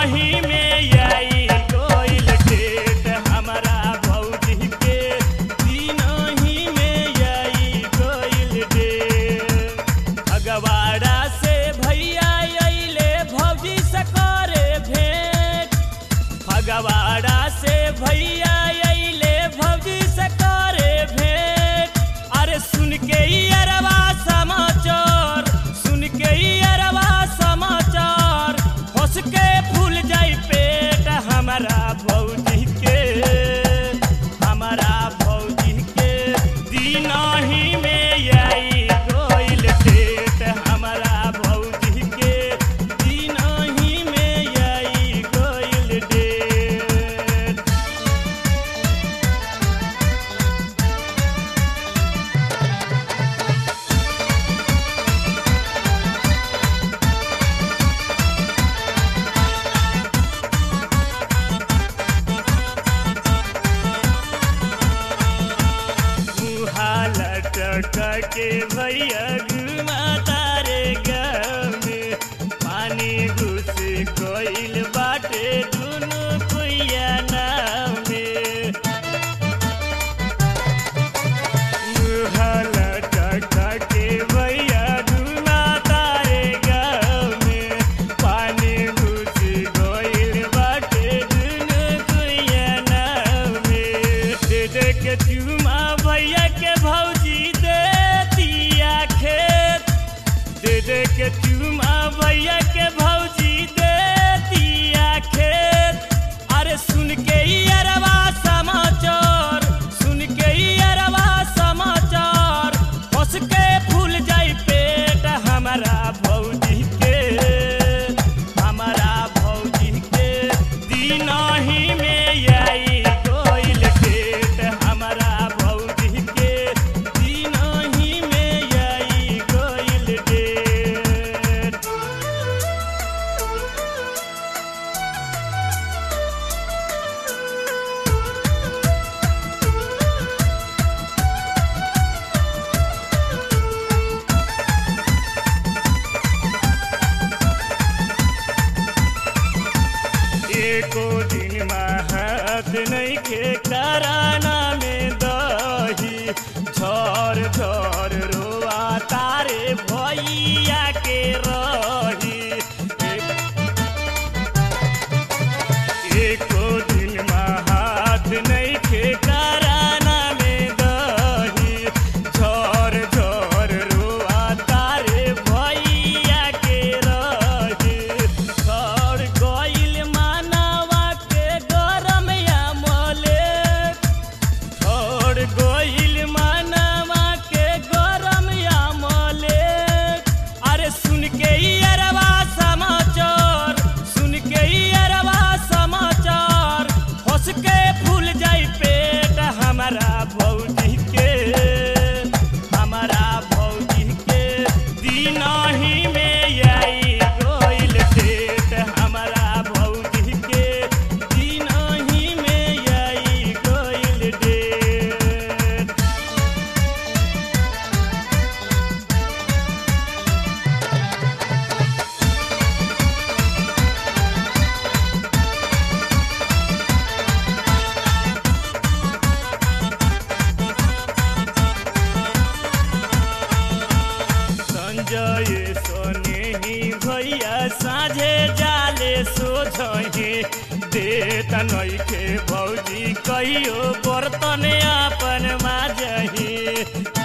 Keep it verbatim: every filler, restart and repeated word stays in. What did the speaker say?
ही में आई गइल डेट हमारा भौजी के दिन ही में आई गइल डेट। फगवाड़ा से भैया अइले भौजी से करे भेंट। फगवाड़ा से भैया अइले भौजी से करे भेंट। अरे सुन के अरवा समाचार सुन के अरवा समाचार हंस के फूल जाई पेट हमारा भौजी के हमारा भौजी के दिन ही में आई गइल डेट हमारा भौजी के दिन ही में आई गइल डेट। के भैया घुमा तारे गाँव में पानी घुस गइल बाटे दुनु कुइया नाव में। मुहाला टका के भैया घुमा तारे गाँव में पानी घुस गइल बाटे दुनु कुइया नाव में। दे दे के चुमा भैया के भौजी दे दे के चुमा भैया के भौजी देतिया खेत। अरे सुन के अरवा समाचार सुन के अरवा समाचार हंस के फूल जाई पेट हमारा भौजी के हमारा भौजी के दिन ही में आई गइल डेट हमारा भौजी के दिन ही में आई गइल डेट। एको दिन महत नहीं के कराना में दही झर झर रोआ तारे भैया के रही। एको दिन महत नहीं के कराना में दही झर झर रोआ तारे भैया के रही। घर गइल मानवा के गरम या मले घर गइल मानवा के गरम या मले। अरे सुन के अरवा समाचार सुन के अरवा समाचार हंस के फूल जाई पेट हमारा भौजी के हमारा भौजी के दिन ही में आई गइल डेट हमारा भौजी के दिन ही में आई गइल डेट। संजय सोने ही भैया साझे जाले सोझही देत नइखे भौजी कहियो बर्तन आपन माजही।